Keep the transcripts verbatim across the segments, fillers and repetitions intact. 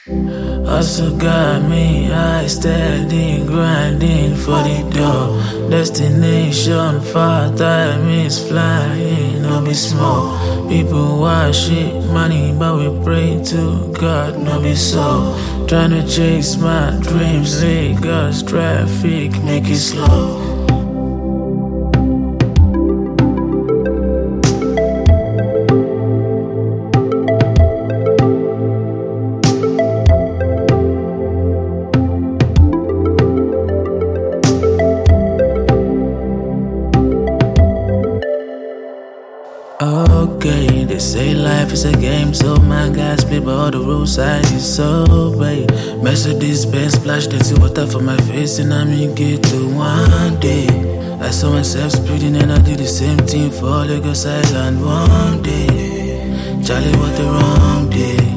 Also got me, I steady grinding for the door. Destination far, time is flying, no be small. People worship money, but we pray to God, no be so. Trying to chase my dreams, Lagos traffic, make it slow. Okay, they say life is a game, so my guys play by all the rules I disobey. Mercedes Benz splash dirty water for my face, and I'm in get to one day. I saw myself speeding, and I did the same thing for Lagos Island one day. Charlie, what the wrong day?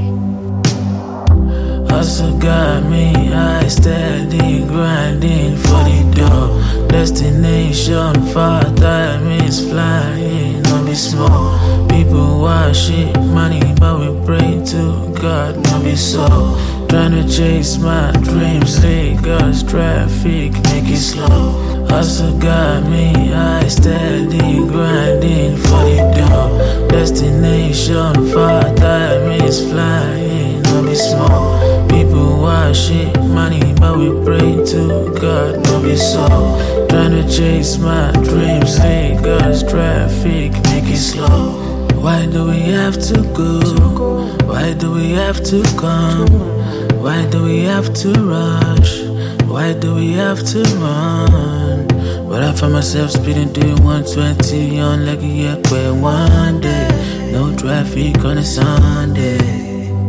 Also got me, I steady grinding for the door. Destination far, time is flying, no be small. People worship money, but we pray to God, no be so. Trying to chase my dreams, Lagos traffic, make it slow. Also got me, I steady grinding for the door. Destination far, time is flying, no be small. People worship money, but we pray to God, no be so. Trying to chase my dreams, Lagos traffic, make it slow. Why do we have to go? Why do we have to come? Why do we have to rush? Why do we have to run? But I find myself speeding doing one twenty on like a year one day. No traffic on a Sunday.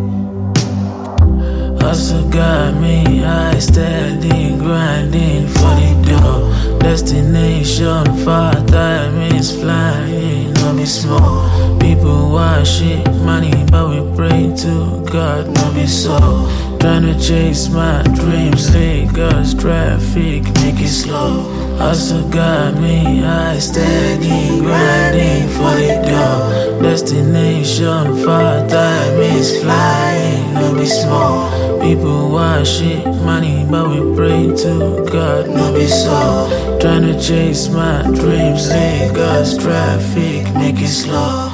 Also got me, I steady grinding for the door. Destination far, time is flying, no be small. People worship money, but we pray to God, no be so. Trying to chase my dreams, Lagos traffic, make it slow. Also got me, I steady grinding for the door. Destination far, time is flying, no be small. People worship money, but we pray to God, no be so. Trying to chase my dreams, Lagos traffic, make it slow.